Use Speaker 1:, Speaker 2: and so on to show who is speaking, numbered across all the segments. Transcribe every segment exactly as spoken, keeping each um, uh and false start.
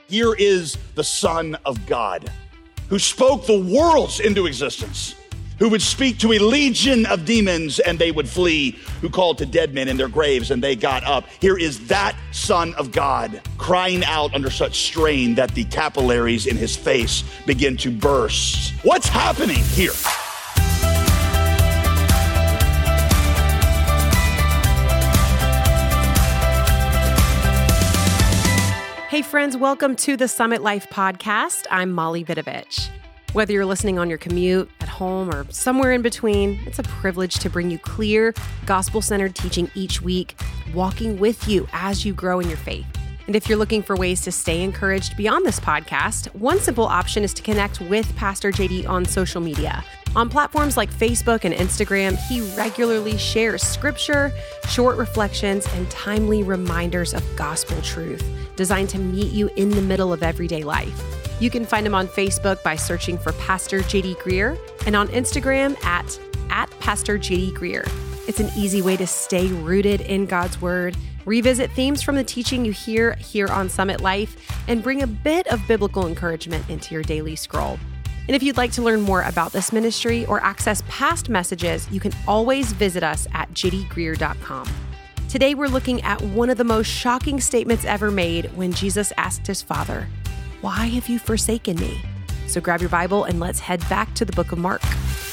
Speaker 1: Here is the Son of God, who spoke the worlds into existence, who would speak to a legion of demons and they would flee, who called to dead men in their graves and they got up. Here is that Son of God crying out under such strain that the capillaries in his face begin to burst. What's happening here?
Speaker 2: Hey friends, welcome to the Summit Life Podcast. I'm Molly Vidovich. Whether you're listening on your commute, at home, or somewhere in between, it's a privilege to bring you clear, gospel-centered teaching each week, walking with you as you grow in your faith. And if you're looking for ways to stay encouraged beyond this podcast, one simple option is to connect with Pastor J D on social media. On platforms like Facebook and Instagram, he regularly shares scripture, short reflections, and timely reminders of gospel truth designed to meet you in the middle of everyday life. You can find him on Facebook by searching for Pastor J D Greear and on Instagram at, at Pastor J D Greear. It's an easy way to stay rooted in God's Word, revisit themes from the teaching you hear here on Summit Life, and bring a bit of biblical encouragement into your daily scroll. And if you'd like to learn more about this ministry or access past messages, you can always visit us at j d greear dot com. Today, we're looking at one of the most shocking statements ever made when Jesus asked his Father, "Why have you forsaken me?" So grab your Bible and let's head back to the book of Mark.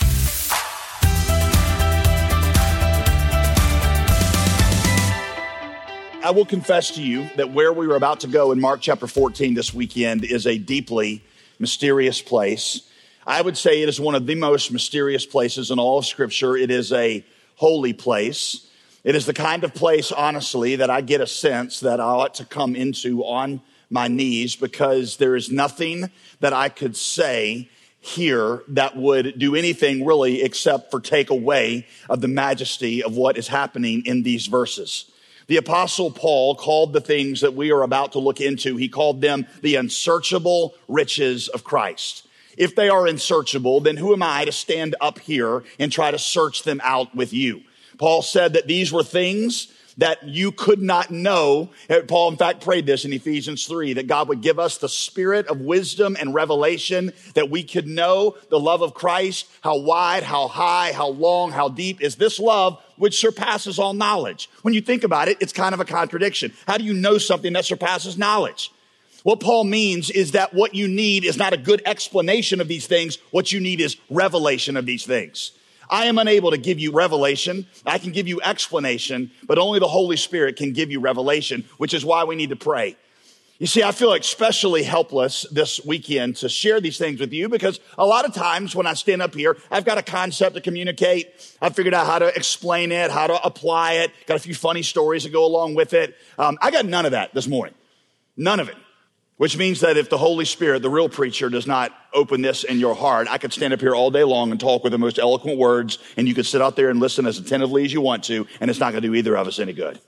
Speaker 1: I will confess to you that where we were about to go in Mark chapter fourteen this weekend is a deeply mysterious place. I would say it is one of the most mysterious places in all of Scripture. It is a holy place. It is the kind of place, honestly, that I get a sense that I ought to come into on my knees, because there is nothing that I could say here that would do anything really except for take away of the majesty of what is happening in these verses. The Apostle Paul called the things that we are about to look into, he called them the unsearchable riches of Christ. If they are unsearchable, then who am I to stand up here and try to search them out with you? Paul said that these were things that you could not know. Paul, in fact, prayed this in Ephesians three, that God would give us the spirit of wisdom and revelation, that we could know the love of Christ, how wide, how high, how long, how deep is this love which surpasses all knowledge. When you think about it, it's kind of a contradiction. How do you know something that surpasses knowledge? What Paul means is that what you need is not a good explanation of these things. What you need is revelation of these things. I am unable to give you revelation. I can give you explanation, but only the Holy Spirit can give you revelation, which is why we need to pray. You see, I feel especially helpless this weekend to share these things with you, because a lot of times when I stand up here, I've got a concept to communicate. I've figured out how to explain it, how to apply it, got a few funny stories to go along with it. Um, I got none of that this morning. None of it. Which means that if the Holy Spirit, the real preacher, does not open this in your heart, I could stand up here all day long and talk with the most eloquent words, and you could sit out there and listen as attentively as you want to, and it's not going to do either of us any good.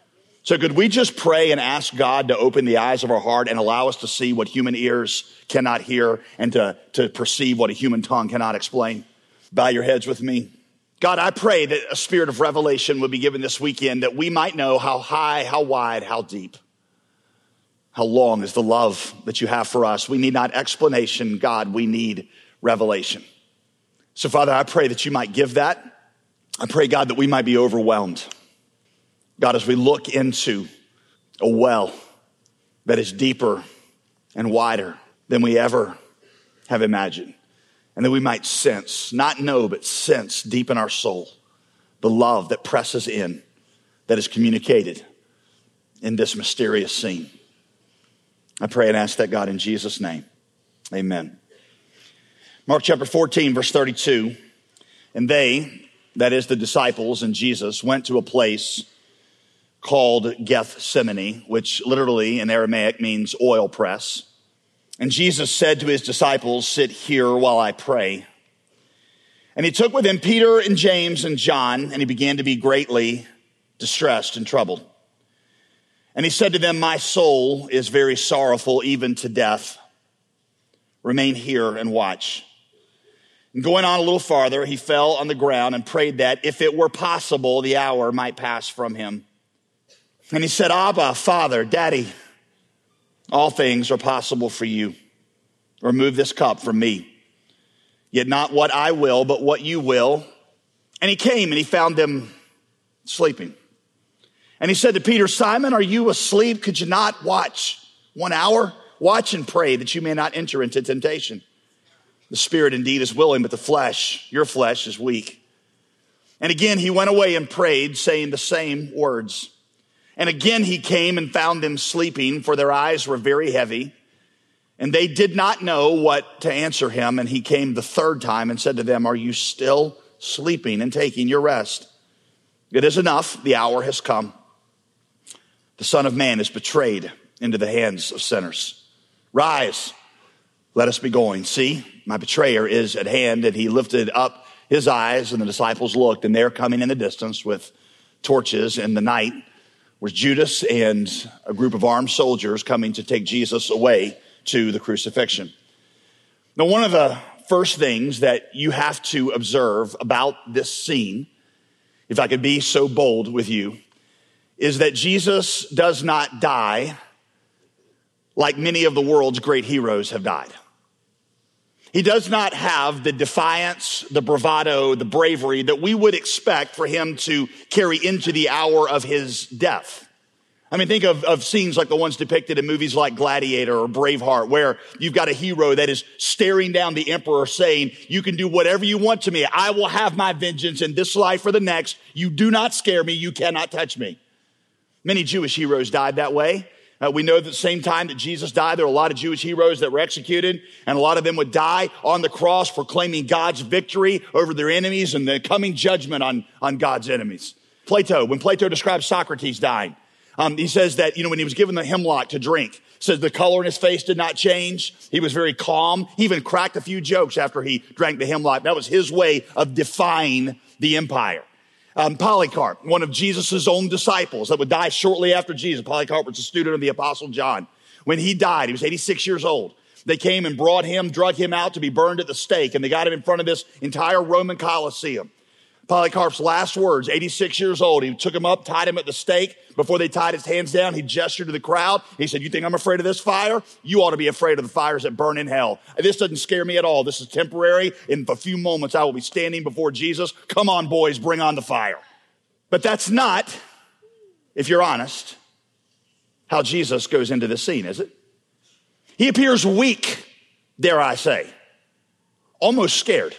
Speaker 1: So could we just pray and ask God to open the eyes of our heart and allow us to see what human ears cannot hear, and to, to perceive what a human tongue cannot explain? Bow your heads with me. God, I pray that a spirit of revelation would be given this weekend, that we might know how high, how wide, how deep, how long is the love that you have for us. We need not explanation, God. We need revelation. So, Father, I pray that you might give that. I pray, God, that we might be overwhelmed. God, as we look into a well that is deeper and wider than we ever have imagined, and that we might sense, not know, but sense deep in our soul the love that presses in, that is communicated in this mysterious scene. I pray and ask that, God, in Jesus' name. Amen. Mark chapter fourteen, verse thirty-two. And they, that is the disciples and Jesus, went to a place called Gethsemane, which literally in Aramaic means oil press. And Jesus said to his disciples, "Sit here while I pray." And he took with him Peter and James and John, and he began to be greatly distressed and troubled. And he said to them, "My soul is very sorrowful, even to death. Remain here and watch." And going on a little farther, he fell on the ground and prayed that, if it were possible, the hour might pass from him. And he said, "Abba, Father, Daddy, all things are possible for you. Remove this cup from me. Yet not what I will, but what you will. And he came and he found them sleeping. And he said to Peter, Simon, are you asleep? Could you not watch one hour? Watch and pray that you may not enter into temptation. The spirit indeed is willing, but the flesh, your flesh, is weak. And again he went away and prayed, saying the same words. And again he came and found them sleeping, for their eyes were very heavy. And they did not know what to answer him. And he came the third time and said to them, are you still sleeping and taking your rest? It is enough. The hour has come. The Son of Man is betrayed into the hands of sinners. Rise, let us be going. See, my betrayer is at hand. And he lifted up his eyes, and the disciples looked, and there coming in the distance with torches in the night was Judas and a group of armed soldiers coming to take Jesus away to the crucifixion. Now, one of the first things that you have to observe about this scene, if I could be so bold with you, is that Jesus does not die like many of the world's great heroes have died. He does not have the defiance, the bravado, the bravery that we would expect for him to carry into the hour of his death. I mean, think of, of scenes like the ones depicted in movies like Gladiator or Braveheart, where you've got a hero that is staring down the emperor saying, you can do whatever you want to me. I will have my vengeance in this life or the next. You do not scare me. You cannot touch me. Many Jewish heroes died that way. Uh, we know that at the same time that Jesus died, there were a lot of Jewish heroes that were executed, and a lot of them would die on the cross proclaiming God's victory over their enemies and the coming judgment on, on God's enemies. Plato, when Plato describes Socrates dying, um, he says that, you know, when he was given the hemlock to drink, says the color in his face did not change. He was very calm. He even cracked a few jokes after he drank the hemlock. That was his way of defying the empire. Um, Polycarp, one of Jesus' own disciples that would die shortly after Jesus. Polycarp was a student of the Apostle John. When he died, he was eighty-six years old. They came and brought him, drug him out to be burned at the stake, and they got him in front of this entire Roman Colosseum. Polycarp's last words, eighty-six years old, he took him up, tied him at the stake. Before they tied his hands down, he gestured to the crowd. He said, you think I'm afraid of this fire? You ought to be afraid of the fires that burn in hell. This doesn't scare me at all. This is temporary. In a few moments, I will be standing before Jesus. Come on, boys, bring on the fire. But that's not, if you're honest, how Jesus goes into this scene, is it? He appears weak, dare I say, almost scared.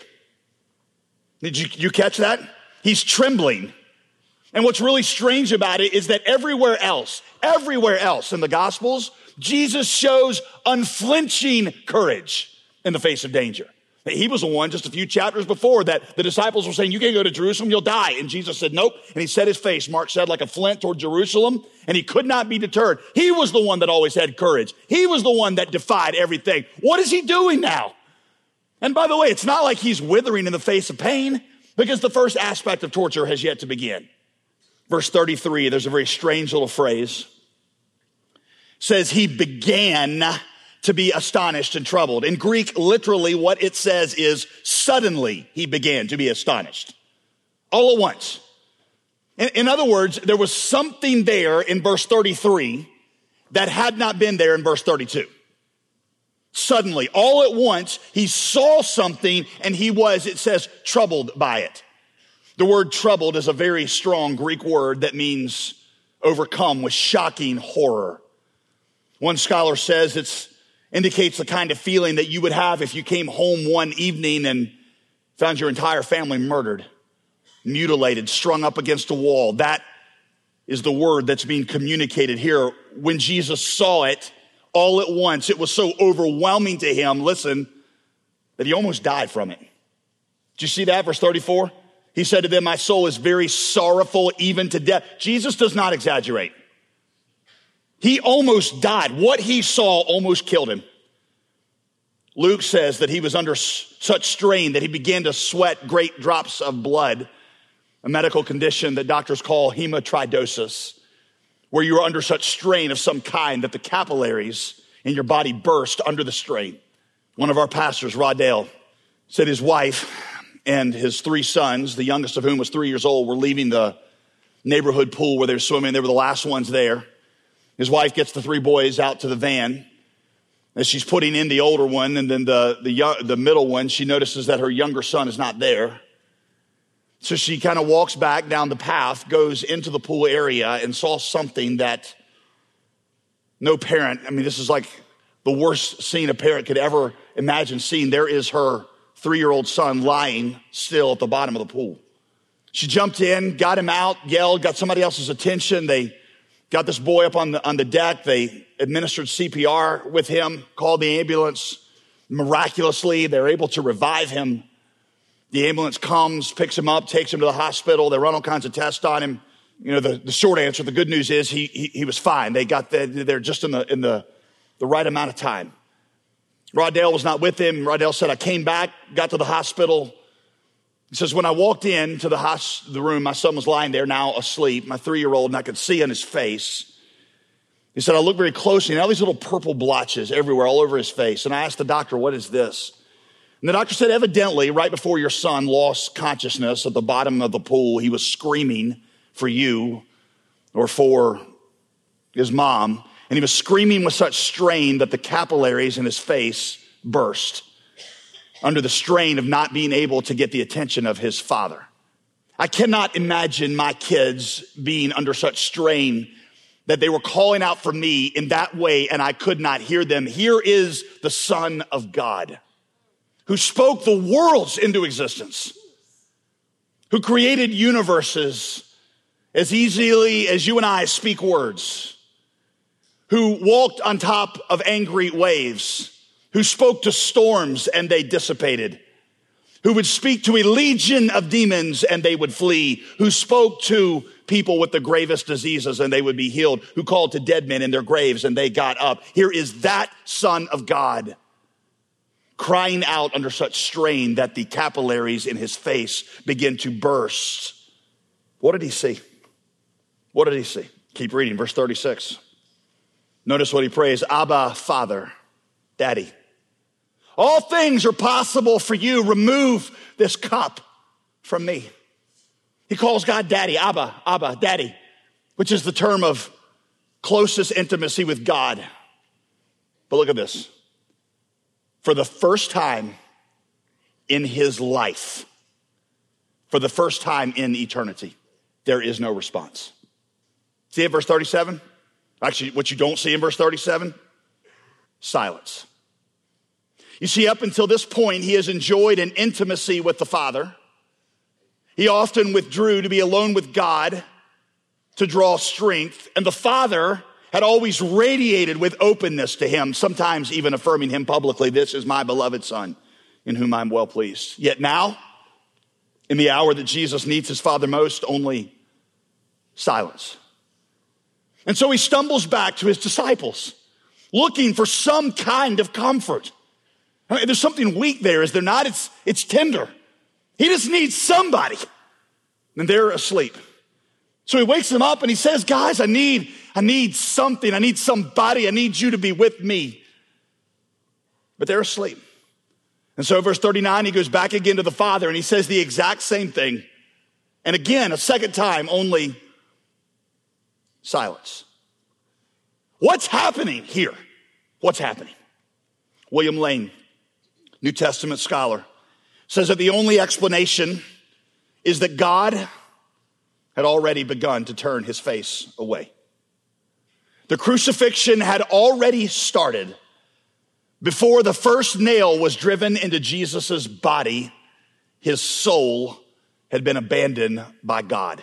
Speaker 1: Did you, you catch that? He's trembling. And what's really strange about it is that everywhere else, everywhere else in the Gospels, Jesus shows unflinching courage in the face of danger. He was the one just a few chapters before that the disciples were saying, you can't go to Jerusalem, you'll die. And Jesus said, nope. And he set his face, Mark said, like a flint toward Jerusalem. And he could not be deterred. He was the one that always had courage. He was the one that defied everything. What is he doing now? And by the way, it's not like he's withering in the face of pain, because the first aspect of torture has yet to begin. Verse thirty-three, there's a very strange little phrase. It says he began to be astonished and troubled. In Greek, literally what it says is suddenly he began to be astonished. All at once. In, in other words, there was something there in verse thirty-three that had not been there in verse thirty-two. Suddenly, all at once, he saw something and he was, it says, troubled by it. The word troubled is a very strong Greek word that means overcome with shocking horror. One scholar says it indicates the kind of feeling that you would have if you came home one evening and found your entire family murdered, mutilated, strung up against a wall. That is the word that's being communicated here. When Jesus saw it all at once, it was so overwhelming to him, listen, that he almost died from it. Did you see that? Verse thirty-four? He said to them, my soul is very sorrowful, even to death. Jesus does not exaggerate. He almost died. What he saw almost killed him. Luke says that he was under such strain that he began to sweat great drops of blood, a medical condition that doctors call hematidrosis, where you are under such strain of some kind that the capillaries in your body burst under the strain. One of our pastors, Rod Dale, said his wife and his three sons, the youngest of whom was three years old, were leaving the neighborhood pool where they were swimming. They were the last ones there. His wife gets the three boys out to the van, As she's putting in the older one and then the, the, young, the middle one, she notices that her younger son is not there. So she kind of walks back down the path, goes into the pool area, and saw something that no parent, I mean, this is like the worst scene a parent could ever imagine seeing. There is her three-year-old son lying still at the bottom of the pool. She jumped in, got him out, yelled, got somebody else's attention. They got this boy up on the, on the deck. They administered C P R with him, called the ambulance. Miraculously, they're able to revive him. The ambulance comes, picks him up, takes him to the hospital. They run all kinds of tests on him. You know, the, the short answer, the good news is he, he, he was fine. They got the, they're just in the, in the, the right amount of time. Roddell was not with him. Roddell said, I came back, got to the hospital. He says, when I walked into the, hos- the room, my son was lying there now asleep, my three-year-old, and I could see on his face. He said, I looked very closely, and all these little purple blotches everywhere, all over his face. And I asked the doctor, what is this? And the doctor said, evidently, right before your son lost consciousness at the bottom of the pool, he was screaming for you or for his mom. And he was screaming with such strain that the capillaries in his face burst under the strain of not being able to get the attention of his father. I cannot imagine my kids being under such strain that they were calling out for me in that way and I could not hear them. Here is the Son of God who spoke the worlds into existence, who created universes as easily as you and I speak words, who walked on top of angry waves, who spoke to storms and they dissipated, who would speak to a legion of demons and they would flee, who spoke to people with the gravest diseases and they would be healed, who called to dead men in their graves and they got up. Here is that Son of God crying out under such strain that the capillaries in his face begin to burst. What did he see? What did he see? Keep reading, verse thirty-six. Notice what he prays, Abba, Father, Daddy. All things are possible for you. Remove this cup from me. He calls God Daddy, Abba, Abba, Daddy, which is the term of closest intimacy with God. But look at this. For the first time in his life, for the first time in eternity, there is no response. See it, verse thirty-seven? Actually, what you don't see in verse thirty-seven, silence. You see, up until this point, he has enjoyed an intimacy with the Father. He often withdrew to be alone with God to draw strength. And the Father had always radiated with openness to him, sometimes even affirming him publicly, this is my beloved Son in whom I'm well pleased. Yet now, in the hour that Jesus needs his Father most, only silence. And so he stumbles back to his disciples, looking for some kind of comfort. I mean, there's something weak there, is there not? It's, it's tender. He just needs somebody. And they're asleep. So he wakes them up and he says, guys, I need, I need something. I need somebody. I need you to be with me. But they're asleep. And so verse thirty-nine, he goes back again to the Father and he says the exact same thing. And again, a second time, only silence. What's happening here? What's happening? William Lane, New Testament scholar, says that the only explanation is that God had already begun to turn his face away. The crucifixion had already started before the first nail was driven into Jesus's body. His soul had been abandoned by God.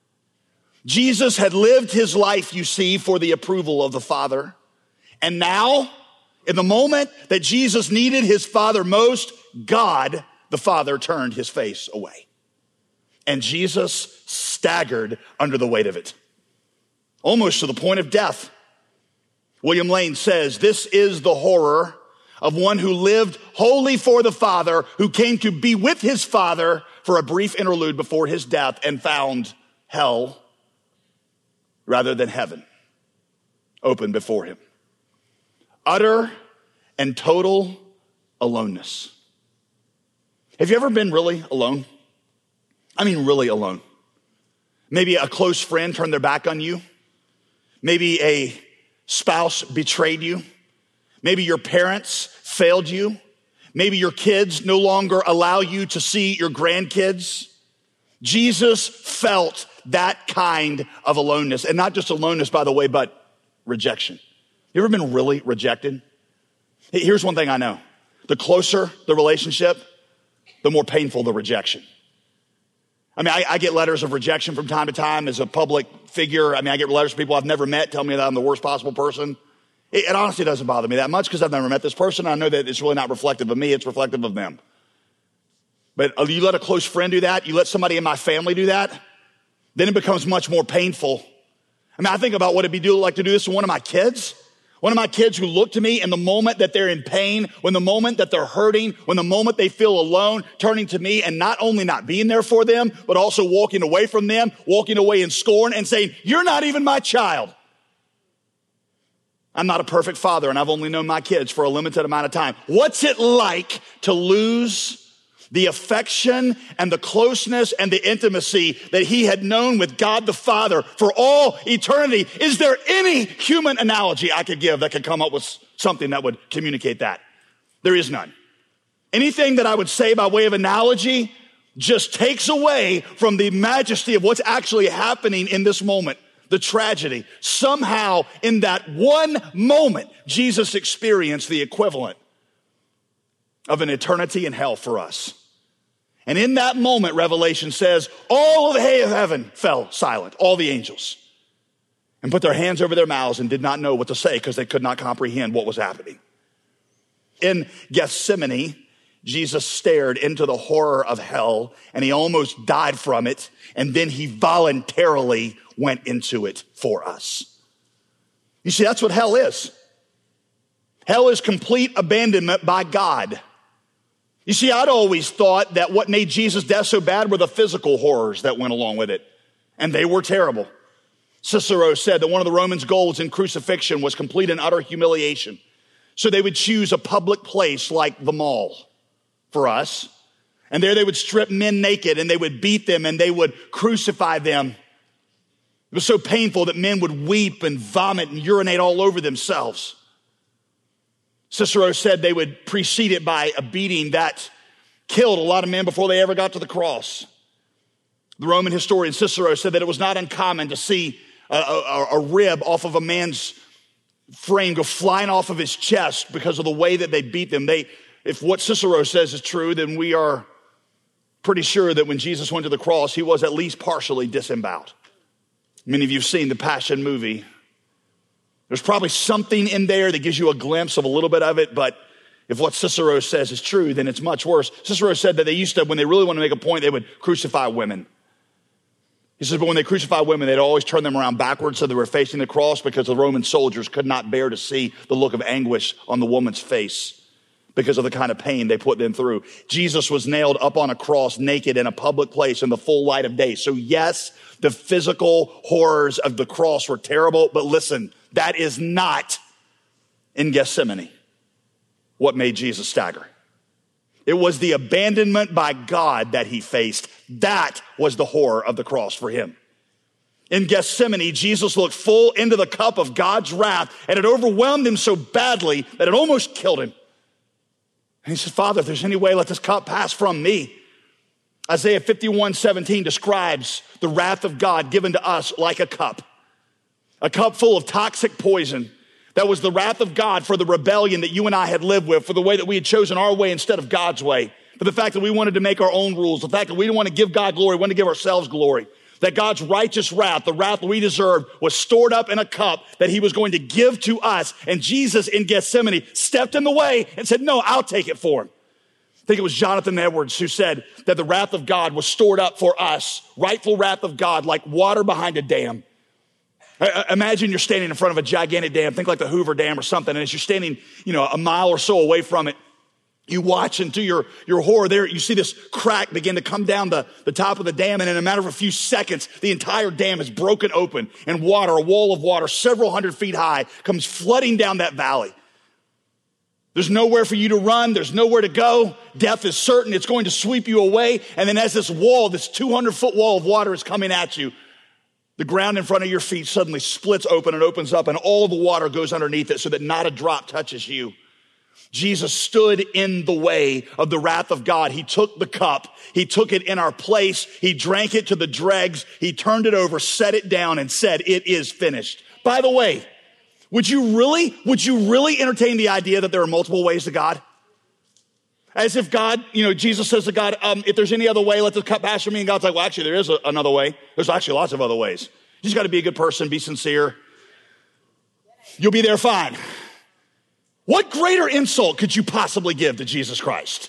Speaker 1: Jesus had lived his life, you see, for the approval of the Father. And now, in the moment that Jesus needed his Father most, God, the Father, turned his face away. And Jesus staggered under the weight of it, almost to the point of death. William Lane says, this is the horror of one who lived wholly for the Father, who came to be with his Father for a brief interlude before his death and found hell rather than heaven open before him. Utter and total aloneness. Have you ever been really alone? I mean, really alone. Maybe a close friend turned their back on you. Maybe a spouse betrayed you. Maybe your parents failed you. Maybe your kids no longer allow you to see your grandkids. Jesus felt that kind of aloneness, and not just aloneness, by the way, but rejection. You ever been really rejected? Here's one thing I know. The closer the relationship, the more painful the rejection. I mean, I, I get letters of rejection from time to time as a public figure. I mean, I get letters from people I've never met tell me that I'm the worst possible person. It, it honestly doesn't bother me that much because I've never met this person. I know that it's really not reflective of me. It's reflective of them. But you let a close friend do that, you let somebody in my family do that, then it becomes much more painful. I mean, I think about what it'd be do, like to do this to one of my kids. One of my kids who look to me in the moment that they're in pain, when the moment that they're hurting, when the moment they feel alone, turning to me and not only not being there for them, but also walking away from them, walking away in scorn and saying, you're not even my child. I'm not a perfect father and I've only known my kids for a limited amount of time. What's it like to lose the affection and the closeness and the intimacy that he had known with God the Father for all eternity? Is there any human analogy I could give that could come up with something that would communicate that? There is none. Anything that I would say by way of analogy just takes away from the majesty of what's actually happening in this moment, the tragedy. Somehow in that one moment, Jesus experienced the equivalent of an eternity in hell for us. And in that moment, Revelation says, all of the heaven fell silent, all the angels, and put their hands over their mouths and did not know what to say because they could not comprehend what was happening. In Gethsemane, Jesus stared into the horror of hell and he almost died from it. And then he voluntarily went into it for us. You see, that's what hell is. Hell is complete abandonment by God. You see, I'd always thought that what made Jesus' death so bad were the physical horrors that went along with it. And they were terrible. Cicero said that one of the Romans' goals in crucifixion was complete and utter humiliation. So they would choose a public place like the mall for us. And there they would strip men naked and they would beat them and they would crucify them. It was so painful that men would weep and vomit and urinate all over themselves. Cicero said they would precede it by a beating that killed a lot of men before they ever got to the cross. The Roman historian Cicero said that it was not uncommon to see a, a, a rib off of a man's frame go flying off of his chest because of the way that they beat them. They, if what Cicero says is true, then we are pretty sure that when Jesus went to the cross, he was at least partially disemboweled. Many of you have seen the Passion movie. There's probably something in there that gives you a glimpse of a little bit of it, but if what Cicero says is true, then it's much worse. Cicero said that they used to, when they really want to make a point, they would crucify women. He says, but when they crucify women, they'd always turn them around backwards so they were facing the cross because the Roman soldiers could not bear to see the look of anguish on the woman's face because of the kind of pain they put them through. Jesus was nailed up on a cross naked in a public place in the full light of day. So yes, the physical horrors of the cross were terrible, but listen, that is not in Gethsemane what made Jesus stagger. It was the abandonment by God that he faced. That was the horror of the cross for him. In Gethsemane, Jesus looked full into the cup of God's wrath, and it overwhelmed him so badly that it almost killed him. And he said, Father, if there's any way, let this cup pass from me. Isaiah fifty-one seventeen describes the wrath of God given to us like a cup. A cup full of toxic poison that was the wrath of God for the rebellion that you and I had lived with, for the way that we had chosen our way instead of God's way, for the fact that we wanted to make our own rules, the fact that we didn't want to give God glory, we wanted to give ourselves glory, that God's righteous wrath, the wrath we deserved, was stored up in a cup that he was going to give to us. And Jesus in Gethsemane stepped in the way and said, no, I'll take it for him. I think it was Jonathan Edwards who said that the wrath of God was stored up for us, rightful wrath of God, like water behind a dam. Imagine you're standing in front of a gigantic dam, think like the Hoover Dam or something, and as you're standing, you know, a mile or so away from it, you watch and to your, your horror there, you see this crack begin to come down the, the top of the dam, and in a matter of a few seconds, the entire dam is broken open, and water, a wall of water several hundred feet high, comes flooding down that valley. There's nowhere for you to run. There's nowhere to go. Death is certain. It's going to sweep you away. And then as this wall, this two hundred foot wall of water is coming at you, The ground in front of your feet suddenly splits open and opens up, and all the water goes underneath it so that not a drop touches you. Jesus stood in the way of the wrath of God. He took the cup. He took it in our place. He drank it to the dregs. He turned it over, set it down, and said, it is finished. By the way, would you really, would you really entertain the idea that there are multiple ways to God? As if God, you know, Jesus says to God, um, if there's any other way, let this cup pass from me. And God's like, well, actually, there is a, another way. There's actually lots of other ways. You just got to be a good person, be sincere. You'll be there fine. What greater insult could you possibly give to Jesus Christ?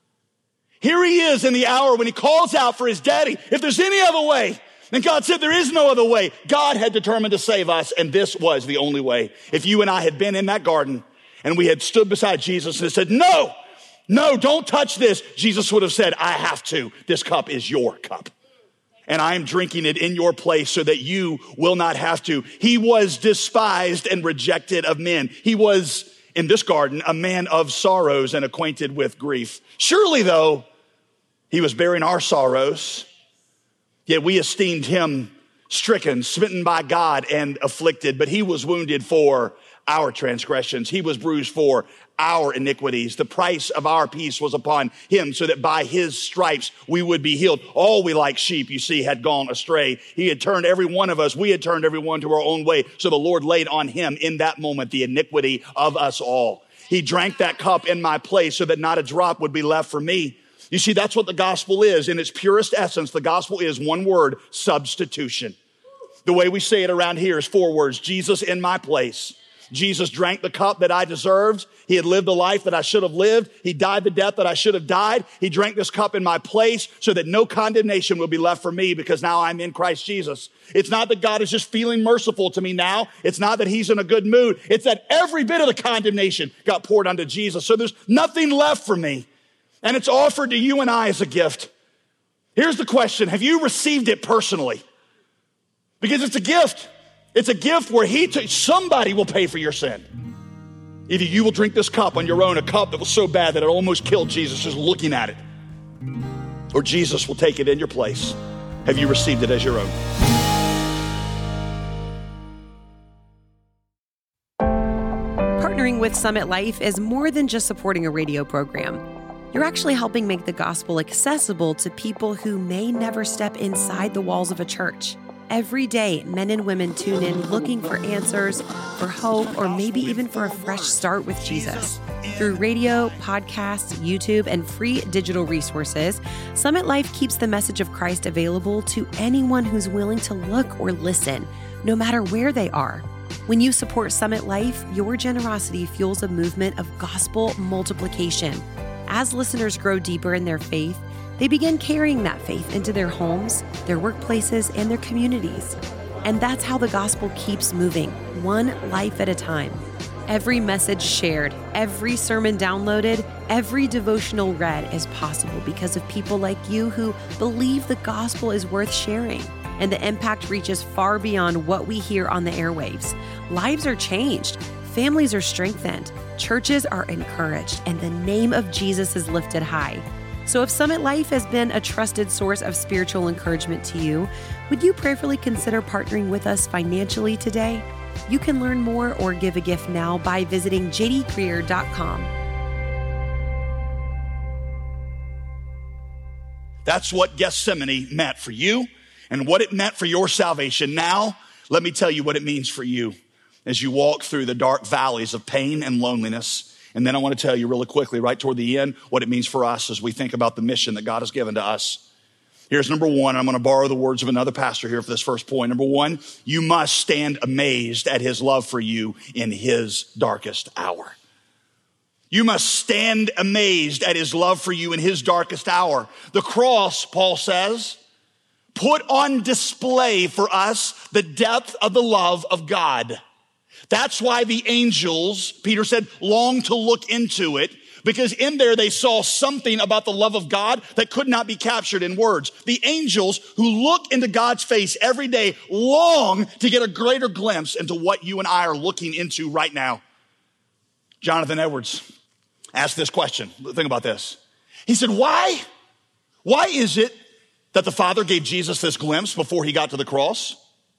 Speaker 1: Here he is in the hour when he calls out for his daddy. If there's any other way, and God said there is no other way. God had determined to save us, and this was the only way. If you and I had been in that garden and we had stood beside Jesus and said, no, no, don't touch this, Jesus would have said, I have to. This cup is your cup, and I am drinking it in your place so that you will not have to. He was despised and rejected of men. He was, in this garden, a man of sorrows and acquainted with grief. Surely, though, he was bearing our sorrows, yet we esteemed him stricken, smitten by God, and afflicted. But he was wounded for our transgressions. He was bruised for our iniquities. The price of our peace was upon him, so that by his stripes we would be healed. All we like sheep, you see, had gone astray. He had turned every one of us. We had turned every one to our own way. So the Lord laid on him in that moment the iniquity of us all. He drank that cup in my place so that not a drop would be left for me. You see, that's what the gospel is. In its purest essence, the gospel is one word: substitution. The way we say it around here is four words: Jesus in my place. Jesus drank the cup that I deserved. He had lived the life that I should have lived. He died the death that I should have died. He drank this cup in my place so that no condemnation will be left for me, because now I'm in Christ Jesus. It's not that God is just feeling merciful to me now. It's not that he's in a good mood. It's that every bit of the condemnation got poured onto Jesus. So there's nothing left for me. And it's offered to you and I as a gift. Here's the question: have you received it personally? Because it's a gift. It's a gift where he t- somebody will pay for your sin. Either you will drink this cup on your own, a cup that was so bad that it almost killed Jesus just looking at it, or Jesus will take it in your place. Have you received it as your own?
Speaker 2: Partnering with Summit Life is more than just supporting a radio program. You're actually helping make the gospel accessible to people who may never step inside the walls of a church. Every day, men and women tune in looking for answers, for hope, or maybe even for a fresh start with Jesus. Through radio, podcasts, YouTube, and free digital resources, Summit Life keeps the message of Christ available to anyone who's willing to look or listen, no matter where they are. When you support Summit Life, your generosity fuels a movement of gospel multiplication. As listeners grow deeper in their faith, they begin carrying that faith into their homes, their workplaces, and their communities. And that's how the gospel keeps moving, one life at a time. Every message shared, every sermon downloaded, every devotional read is possible because of people like you who believe the gospel is worth sharing. And the impact reaches far beyond what we hear on the airwaves. Lives are changed, families are strengthened, churches are encouraged, and the name of Jesus is lifted high. So if Summit Life has been a trusted source of spiritual encouragement to you, would you prayerfully consider partnering with us financially today? You can learn more or give a gift now by visiting j d greer dot com.
Speaker 1: That's what Gethsemane meant for you and what it meant for your salvation. Now, let me tell you what it means for you as you walk through the dark valleys of pain and loneliness. And then I want to tell you really quickly, right toward the end, what it means for us as we think about the mission that God has given to us. Here's number one. I'm going to borrow the words of another pastor here for this first point. Number one, you must stand amazed at his love for you in his darkest hour. You must stand amazed at his love for you in his darkest hour. The cross, Paul says, put on display for us the depth of the love of God. That's why the angels, Peter said, long to look into it, because in there they saw something about the love of God that could not be captured in words. The angels who look into God's face every day long to get a greater glimpse into what you and I are looking into right now. Jonathan Edwards asked this question. Think about this. He said, why, why is it that the Father gave Jesus this glimpse before he got to the cross?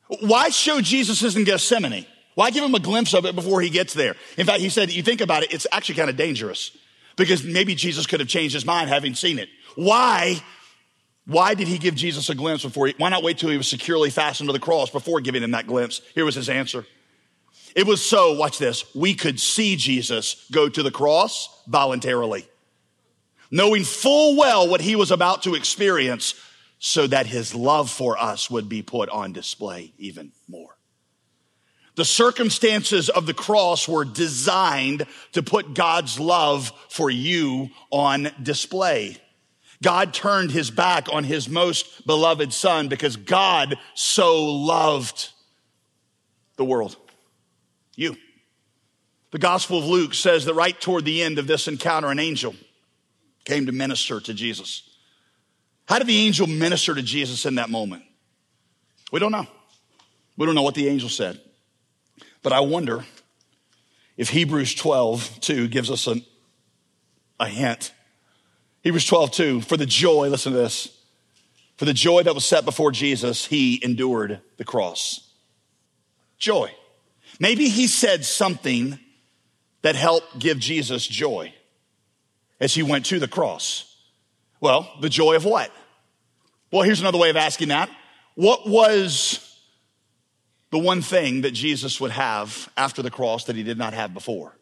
Speaker 1: Why show Jesus in Gethsemane? Why give him a glimpse of it before he gets there? In fact, he said, you think about it, it's actually kind of dangerous because maybe Jesus could have changed his mind having seen it. Why, why did he give Jesus a glimpse before he, why not wait till he was securely fastened to the cross before giving him that glimpse? Here was his answer. It was so, watch this, we could see Jesus go to the cross voluntarily, knowing full well what he was about to experience so that his love for us would be put on display even more. The circumstances of the cross were designed to put God's love for you on display. God turned his back on his most beloved son because God so loved the world. You. The Gospel of Luke says that right toward the end of this encounter, an angel came to minister to Jesus. How did the angel minister to Jesus in that moment? We don't know. We don't know what the angel said. But I wonder if Hebrews twelve two gives us an, a hint. Hebrews twelve two, for the joy, listen to this, for the joy that was set before Jesus, he endured the cross. Joy. Maybe he said something that helped give Jesus joy as he went to the cross. Well, the joy of what? Well, here's another way of asking that. What was the one thing that Jesus would have after the cross that he did not have before?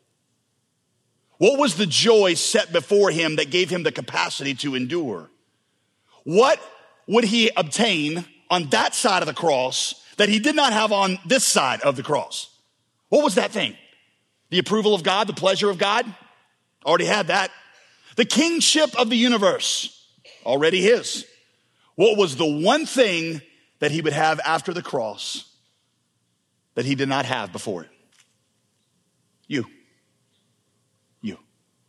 Speaker 1: What was the joy set before him that gave him the capacity to endure? What would he obtain on that side of the cross that he did not have on this side of the cross? What was that thing? The approval of God, the pleasure of God? Already had that. The kingship of the universe? Already his. What was the one thing that he would have after the cross that he did not have before it? You. You.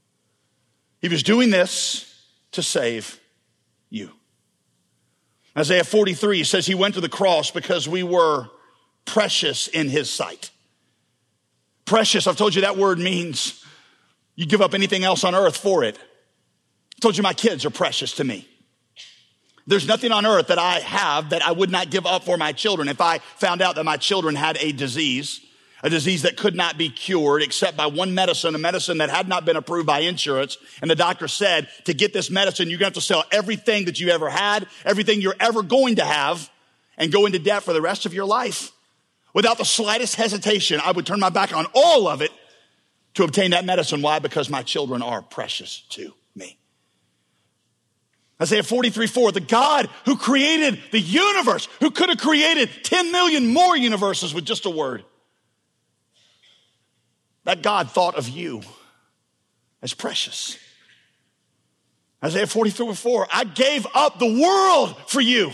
Speaker 1: He was doing this to save you. Isaiah forty-three says he went to the cross because we were precious in his sight. Precious, I've told you that word means you give up anything else on earth for it. I told you my kids are precious to me. There's nothing on earth that I have that I would not give up for my children. If I found out that my children had a disease, a disease that could not be cured except by one medicine, a medicine that had not been approved by insurance, and the doctor said, to get this medicine, you're going to have to sell everything that you ever had, everything you're ever going to have, and go into debt for the rest of your life. Without the slightest hesitation, I would turn my back on all of it to obtain that medicine. Why? Because my children are precious to me. Isaiah forty-three four, the God who created the universe, who could have created ten million more universes with just a word. That God thought of you as precious. Isaiah forty-three four, I gave up the world for you.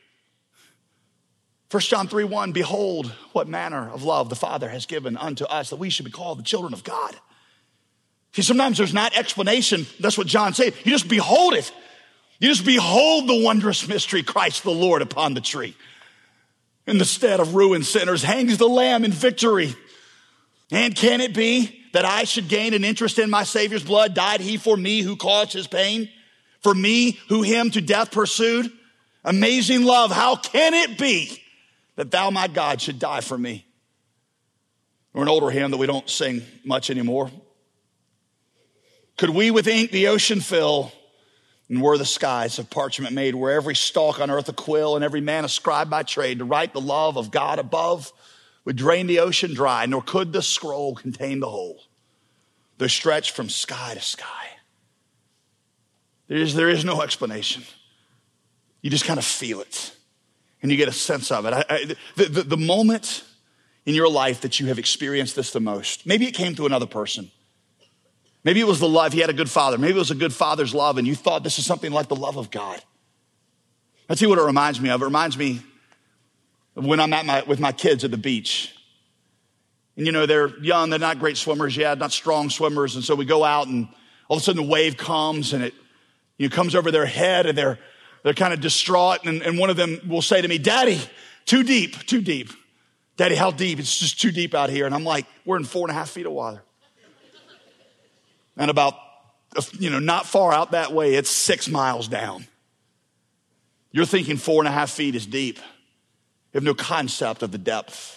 Speaker 1: First John three one, behold, what manner of love the Father has given unto us that we should be called the children of God. See, sometimes there's not explanation. That's what John said. You just behold it. You just behold the wondrous mystery, Christ the Lord upon the tree. In the stead of ruined sinners hangs the Lamb in victory. And can it be that I should gain an interest in my Savior's blood? Died he for me who caused his pain? For me who him to death pursued? Amazing love, how can it be that thou, my God, should die for me? Or an older hymn that we don't sing much anymore. Could we with ink the ocean fill, and were the skies of parchment made, were every stalk on earth a quill, and every man a scribe by trade, to write the love of God above would drain the ocean dry, nor could the scroll contain the whole, though stretched from sky to sky. There is, there is no explanation. You just kind of feel it. And you get a sense of it. I, I, the, the, the moment in your life that you have experienced this the most, maybe it came through another person. Maybe it was the love. He had a good father. Maybe it was a good father's love, and you thought this is something like the love of God. I'll tell you what it reminds me of. It reminds me of when I'm at my, with my kids at the beach. And, you know, they're young. They're not great swimmers yet, not strong swimmers. And so we go out, and all of a sudden the wave comes, and it you know, comes over their head, and they're They're kind of distraught, and, and one of them will say to me, Daddy, too deep, too deep. Daddy, how deep? It's just too deep out here. And I'm like, we're in four and a half feet of water. And about, you know, not far out that way, it's six miles down. You're thinking four and a half feet is deep. You have no concept of the depth.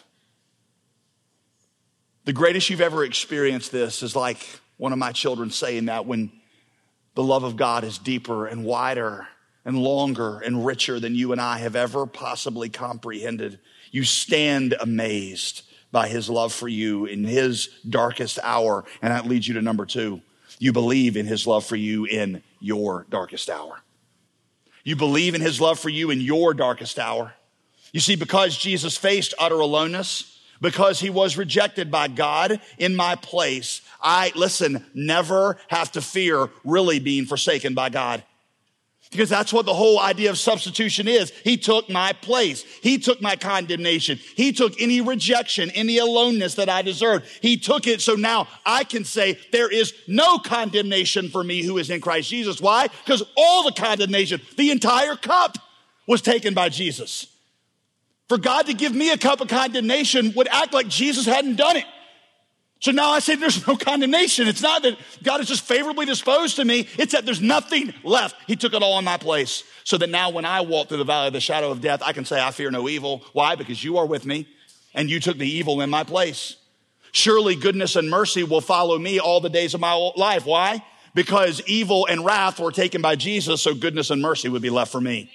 Speaker 1: The greatest you've ever experienced this is like one of my children saying that when the love of God is deeper and wider and longer and richer than you and I have ever possibly comprehended. You stand amazed by his love for you in his darkest hour. And that leads you to number two. You believe in his love for you in your darkest hour. You believe in his love for you in your darkest hour. You see, because Jesus faced utter aloneness, because he was rejected by God in my place, I, listen, never have to fear really being forsaken by God. Because that's what the whole idea of substitution is. He took my place. He took my condemnation. He took any rejection, any aloneness that I deserved. He took it, so now I can say there is no condemnation for me who is in Christ Jesus. Why? Because all the condemnation, the entire cup, was taken by Jesus. For God to give me a cup of condemnation would act like Jesus hadn't done it. So now I say there's no condemnation. It's not that God is just favorably disposed to me. It's that there's nothing left. He took it all in my place. So that now when I walk through the valley of the shadow of death, I can say I fear no evil. Why? Because you are with me and you took the evil in my place. Surely goodness and mercy will follow me all the days of my life. Why? Because evil and wrath were taken by Jesus, so goodness and mercy would be left for me.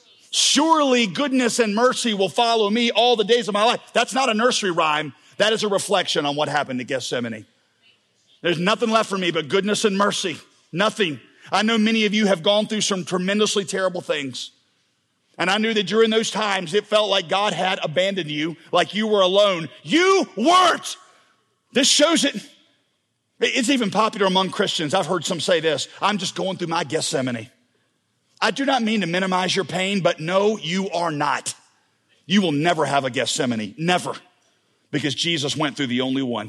Speaker 1: Surely goodness and mercy will follow me all the days of my life. That's not a nursery rhyme. That is a reflection on what happened at Gethsemane. There's nothing left for me but goodness and mercy. Nothing. I know many of you have gone through some tremendously terrible things. And I knew that during those times, it felt like God had abandoned you, like you were alone. You weren't. This shows it. It's even popular among Christians. I've heard some say this: I'm just going through my Gethsemane. I do not mean to minimize your pain, but no, you are not. You will never have a Gethsemane. Never. Because Jesus went through the only one.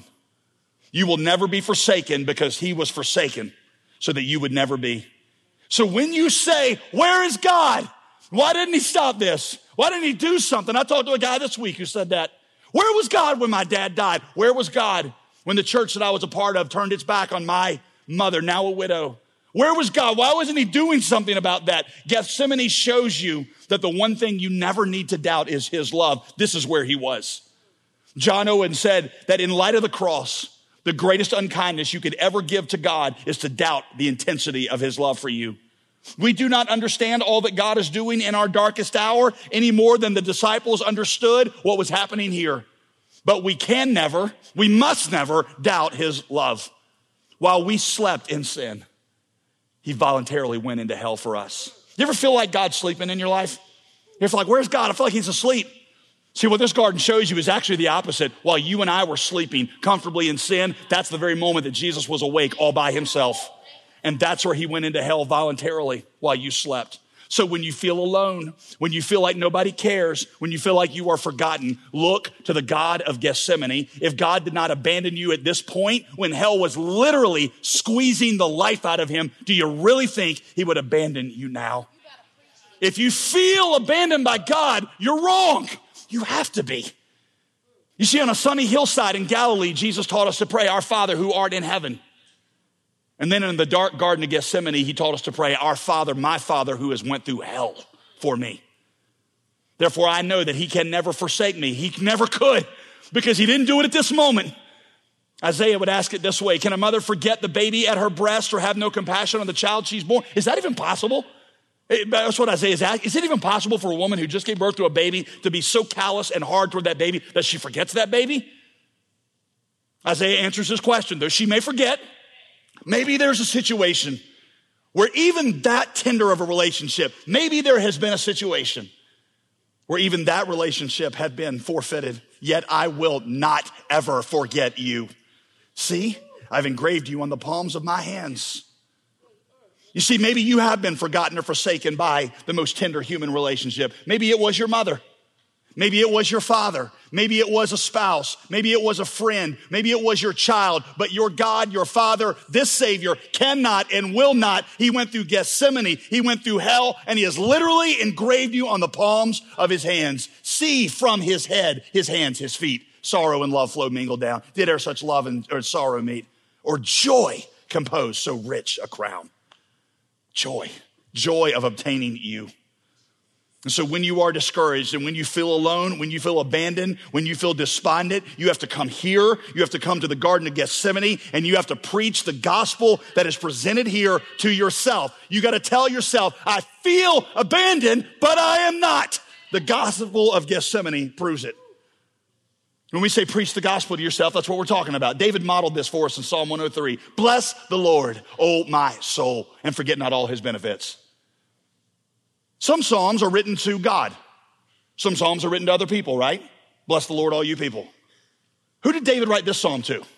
Speaker 1: You will never be forsaken because he was forsaken so that you would never be. So when you say, where is God? Why didn't he stop this? Why didn't he do something? I talked to a guy this week who said that. Where was God when my dad died? Where was God when the church that I was a part of turned its back on my mother, now a widow? Where was God? Why wasn't he doing something about that? Gethsemane shows you that the one thing you never need to doubt is his love. This is where he was. John Owen said that in light of the cross, the greatest unkindness you could ever give to God is to doubt the intensity of his love for you. We do not understand all that God is doing in our darkest hour any more than the disciples understood what was happening here. But we can never, we must never doubt his love. While we slept in sin, he voluntarily went into hell for us. You ever feel like God's sleeping in your life? You ever feel like, where's God? I feel like he's asleep. See, what this garden shows you is actually the opposite. While you and I were sleeping comfortably in sin, that's the very moment that Jesus was awake all by himself. And that's where he went into hell voluntarily while you slept. So when you feel alone, when you feel like nobody cares, when you feel like you are forgotten, look to the God of Gethsemane. If God did not abandon you at this point, when hell was literally squeezing the life out of him, do you really think he would abandon you now? If you feel abandoned by God, you're wrong. You have to be. You see, on a sunny hillside in Galilee, Jesus taught us to pray, our Father who art in heaven. And then in the dark garden of Gethsemane, he taught us to pray, our Father, my Father who has went through hell for me. Therefore, I know that he can never forsake me. He never could, because he didn't do it at this moment. Isaiah would ask it this way: can a mother forget the baby at her breast or have no compassion on the child she's born? Is that even possible? That's what Isaiah is asking. Is it even possible for a woman who just gave birth to a baby to be so callous and hard toward that baby that she forgets that baby? Isaiah answers this question. Though she may forget, maybe there's a situation where even that tender of a relationship, maybe there has been a situation where even that relationship had been forfeited. Yet I will not ever forget you. See, I've engraved you on the palms of my hands. You see, maybe you have been forgotten or forsaken by the most tender human relationship. Maybe it was your mother. Maybe it was your father. Maybe it was a spouse. Maybe it was a friend. Maybe it was your child. But your God, your Father, this Savior cannot and will not. He went through Gethsemane. He went through hell, and he has literally engraved you on the palms of his hands. See from his head, his hands, his feet, sorrow and love flow mingled down. Did e'er such love and or sorrow meet? Or joy compose so rich a crown? Joy, joy of obtaining you. And so when you are discouraged and when you feel alone, when you feel abandoned, when you feel despondent, you have to come here. You have to come to the Garden of Gethsemane and you have to preach the gospel that is presented here to yourself. You got to tell yourself, I feel abandoned, but I am not. The gospel of Gethsemane proves it. When we say preach the gospel to yourself, that's what we're talking about. David modeled this for us in Psalm one oh three. Bless the Lord, O my soul, and forget not all his benefits. Some psalms are written to God. Some psalms are written to other people, right? Bless the Lord, all you people. Who did David write this psalm to?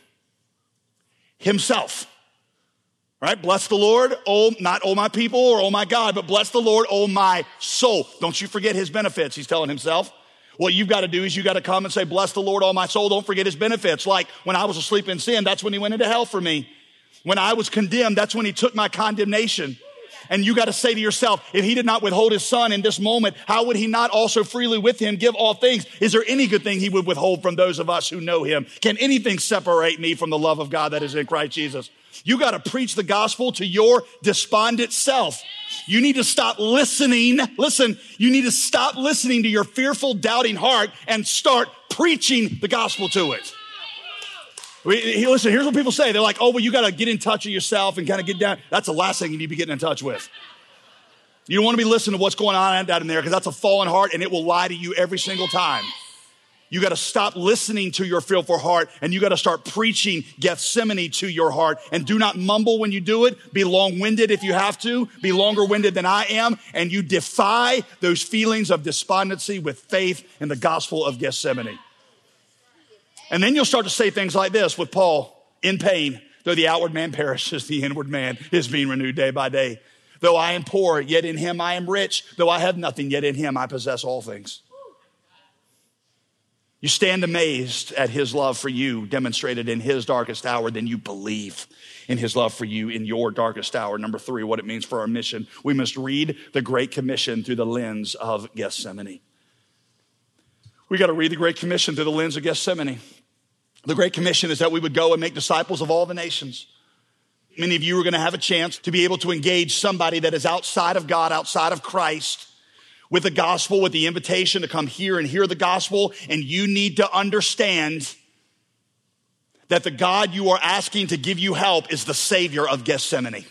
Speaker 1: Himself. Right? Bless the Lord, oh, not oh my people or oh my God, but bless the Lord, oh my soul. Don't you forget his benefits, he's telling himself. What you've got to do is you got to come and say, bless the Lord, all my soul. Don't forget his benefits. Like when I was asleep in sin, that's when he went into hell for me. When I was condemned, that's when he took my condemnation. And you got to say to yourself, if he did not withhold his son in this moment, how would he not also freely with him give all things? Is there any good thing he would withhold from those of us who know him? Can anything separate me from the love of God that is in Christ Jesus? You got to preach the gospel to your despondent self. You need to stop listening. Listen, you need to stop listening to your fearful, doubting heart and start preaching the gospel to it. We, listen, here's what people say. They're like, oh, well, you got to get in touch with yourself and kind of get down. That's the last thing you need to be getting in touch with. You don't want to be listening to what's going on out in there because that's a fallen heart and it will lie to you every single time. You got to stop listening to your fearful heart and you got to start preaching Gethsemane to your heart. And do not mumble when you do it. Be long-winded if you have to. Be longer-winded than I am. And you defy those feelings of despondency with faith in the gospel of Gethsemane. And then you'll start to say things like this with Paul, in pain, though the outward man perishes, the inward man is being renewed day by day. Though I am poor, yet in him I am rich. Though I have nothing, yet in him I possess all things. You stand amazed at his love for you demonstrated in his darkest hour, then you believe in his love for you in your darkest hour. Number three, what it means for our mission. We must read the Great Commission through the lens of Gethsemane. We got to read the Great Commission through the lens of Gethsemane. The Great Commission is that we would go and make disciples of all the nations. Many of you are going to have a chance to be able to engage somebody that is outside of God, outside of Christ, with the gospel, with the invitation to come here and hear the gospel. And you need to understand that the God you are asking to give you help is the Savior of Gethsemane.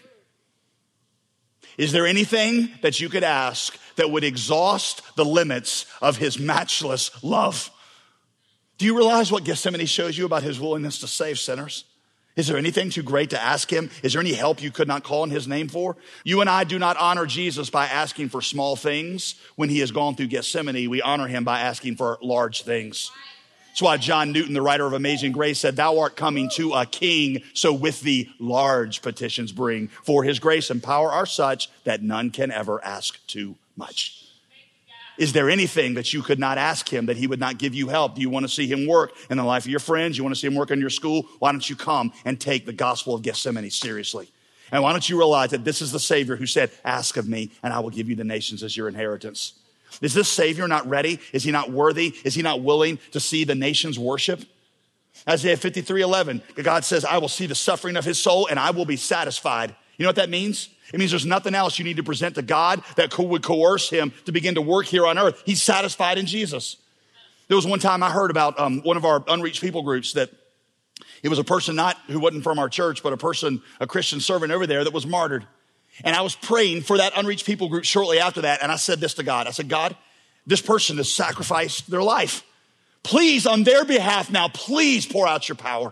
Speaker 1: Is there anything that you could ask that would exhaust the limits of his matchless love? Do you realize what Gethsemane shows you about his willingness to save sinners? Is there anything too great to ask him? Is there any help you could not call on his name for? You and I do not honor Jesus by asking for small things. When he has gone through Gethsemane, we honor him by asking for large things. That's why John Newton, the writer of Amazing Grace, said, thou art coming to a king, so with thee large petitions bring. For his grace and power are such that none can ever ask too much. Is there anything that you could not ask him that he would not give you help? Do you want to see him work in the life of your friends? You want to see him work in your school? Why don't you come and take the gospel of Gethsemane seriously? And why don't you realize that this is the Savior who said, ask of me and I will give you the nations as your inheritance. Is this Savior not ready? Is he not worthy? Is he not willing to see the nations worship? Isaiah fifty-three eleven, God says, I will see the suffering of his soul and I will be satisfied. You know what that means? It means there's nothing else you need to present to God that would coerce him to begin to work here on earth. He's satisfied in Jesus. There was one time I heard about um, one of our unreached people groups that it was a person not who wasn't from our church, but a person, a Christian servant over there that was martyred. And I was praying for that unreached people group shortly after that. And I said this to God. I said, God, this person has sacrificed their life. Please, on their behalf now, please pour out your power.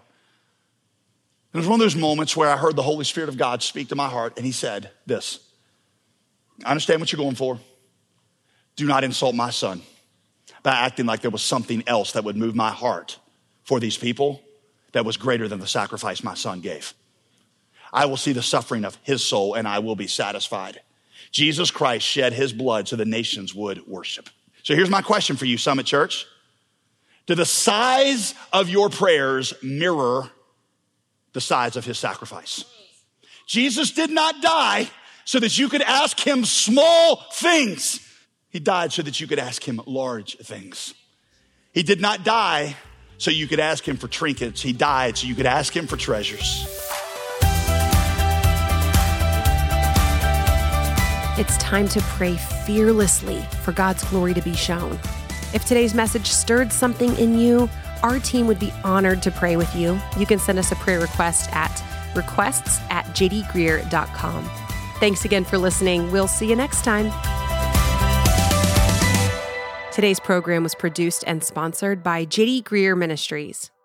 Speaker 1: It was one of those moments where I heard the Holy Spirit of God speak to my heart, and he said this, I understand what you're going for. Do not insult my son by acting like there was something else that would move my heart for these people that was greater than the sacrifice my son gave. I will see the suffering of his soul, and I will be satisfied. Jesus Christ shed his blood so the nations would worship. So here's my question for you, Summit Church. Do the size of your prayers mirror the size of his sacrifice? Jesus did not die so that you could ask him small things. He died so that you could ask him large things. He did not die so you could ask him for trinkets. He died so you could ask him for treasures.
Speaker 2: It's time to pray fearlessly for God's glory to be shown. If today's message stirred something in you, our team would be honored to pray with you. You can send us a prayer request at requests at j d greer dot com. Thanks again for listening. We'll see you next time. Today's program was produced and sponsored by J D Greer Ministries.